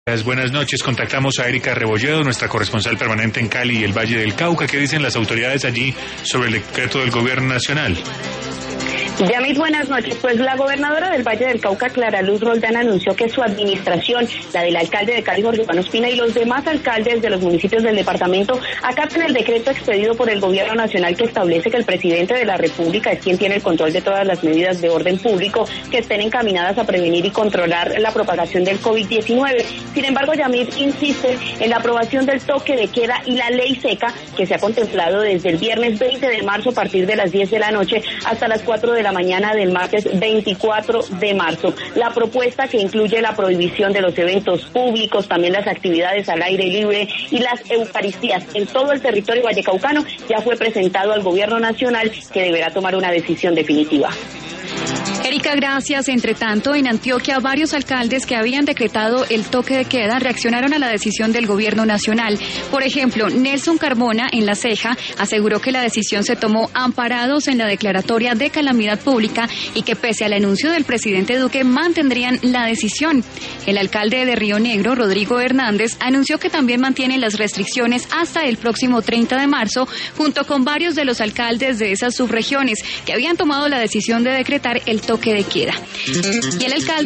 Buenas noches, contactamos a Erika Rebolledo, nuestra corresponsal permanente en Cali y el Valle del Cauca. ¿Qué dicen las autoridades allí sobre el decreto del gobierno nacional? Yamit, buenas noches. Pues la gobernadora del Valle del Cauca, Clara Luz Roldán, anunció que su administración, la del alcalde de Cali, Jorge Iván Ospina, y los demás alcaldes de los municipios del departamento acatan el decreto expedido por el gobierno nacional que establece que el presidente de la República es quien tiene el control de todas las medidas de orden público que estén encaminadas a prevenir y controlar la propagación del COVID-19. Sin embargo, Yamit insiste en la aprobación del toque de queda y la ley seca que se ha contemplado desde el viernes 20 de marzo a partir de las 10 de la noche hasta las 4 de la mañana del martes 24 de marzo. La propuesta, que incluye la prohibición de los eventos públicos, también las actividades al aire libre y las eucaristías en todo el territorio vallecaucano, ya fue presentado al gobierno nacional, que deberá tomar una decisión definitiva. Erika, gracias. Entre tanto, en Antioquia, varios alcaldes que habían decretado el toque de queda reaccionaron a la decisión del gobierno nacional. Por ejemplo, Nelson Carmona, en La Ceja, aseguró que la decisión se tomó amparados en la declaratoria de calamidad pública y que pese al anuncio del presidente Duque mantendrían la decisión. El alcalde de Río Negro, Rodrigo Hernández, anunció que también mantiene las restricciones hasta el próximo 30 de marzo, junto con varios de los alcaldes de esas subregiones que habían tomado la decisión de decretar el toque de queda. Y el alcalde